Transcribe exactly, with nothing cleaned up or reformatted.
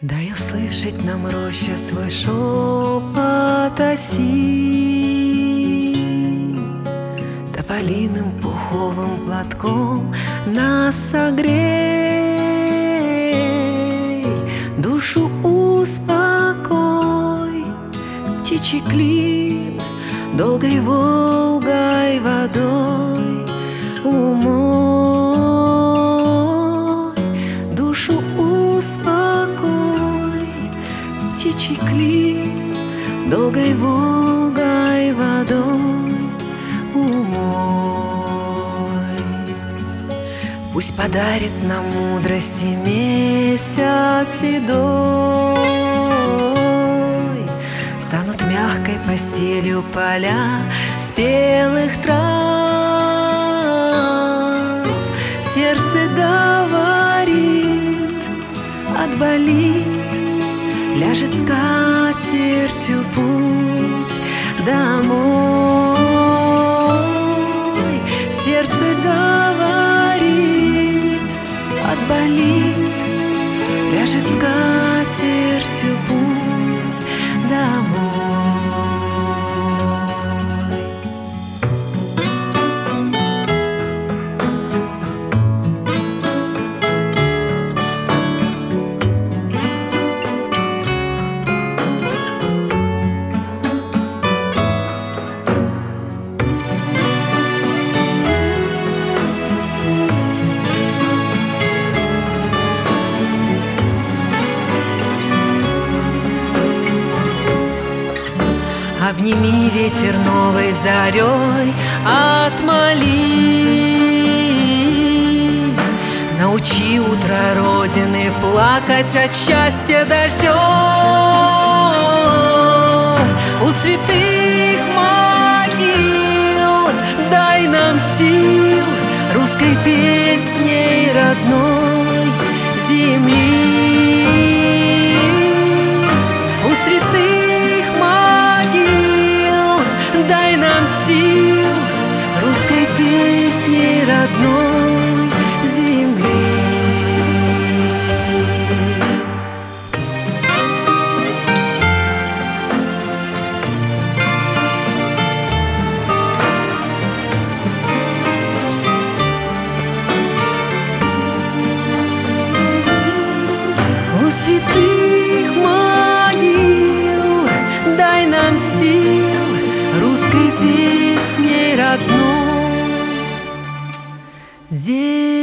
Дай услышать нам, роща, свой шепот оси, тополиным пуховым платком нас согрей, душу успокой, птичий клин долгой Волгой водой умой, душу успокой, птичий клин долгой Волгой водой умой. Пусть подарит нам мудрости месяц седой, станут мягкой постелью поля спелых трав. Сердце говорит, отболит, ляжет скатертью путь домой. Сердце говорит, отболит, ляжет скатертью путь домой. Обними ветер новой зарей, отмоли, научи утро Родины плакать от счастья дождем. У святых могил дай нам сил русской песней родной земли. У святых дай нам сил русской песней родной земли. У святых могил дай нам сил русской песней родной земли.